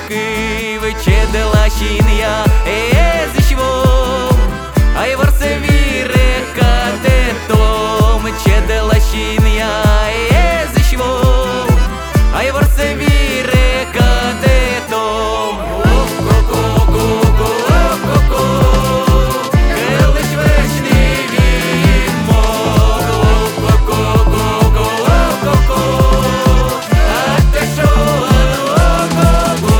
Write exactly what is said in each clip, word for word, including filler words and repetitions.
очаки, чедела щін'я, е, зішвом, ай ворсе віре катетом, чедела щін'я, е, зішвом, ай ворсе віре катетом. Ко-ко-ко-ко, ко-ко, келиш вечний вімов, ко-ко-ко-ко, ко-ко, а те що ко-ко.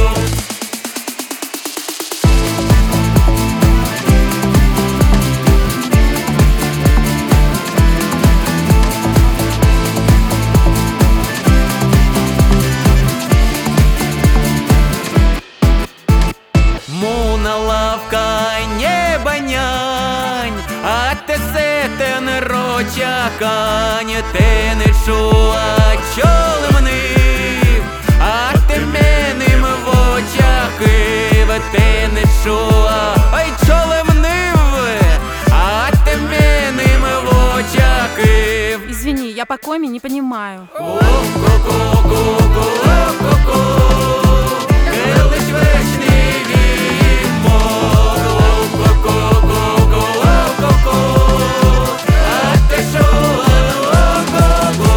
Муна лавка не банянь, а те сетен рочакань, те не чула чолемнив, а те меним в очаки, те не чула, ай чолемнив, а те меним в очаки. Извини, я по коме не понимаю. Ко-ко-ко-ко, ко-ко, келиш вечний вімов, ко-ко-ко-ко, ко-ко, а те що ко-ко.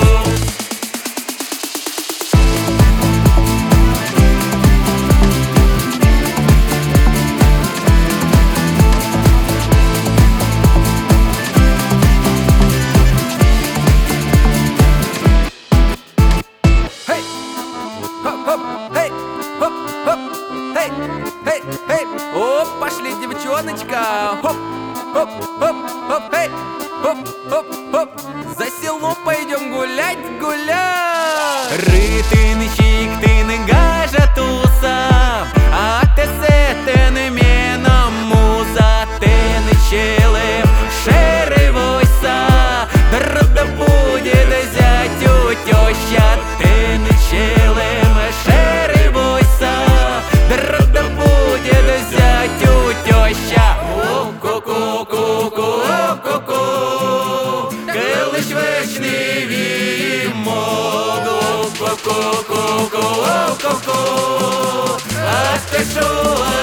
Hey! Хоп, хоп, эй, хоп, хоп, эй, эй, эй, оп, пошли, девчоночка, хоп, хоп, хоп, хоп, эй, хоп, хоп, хоп, за село пойдем гулять, гулять. Рытын, чиктын, гажа туса, а те сетен меном муза, тен челем, шеры войса, дрода будет зятю теща, тен челем, шеры войса, дрода будет зятю теща. О-ко-ко-ко-ко, о-ко-ко, келиш вечний вімов, о-ко-ко-ко, о-ко-ко, а те що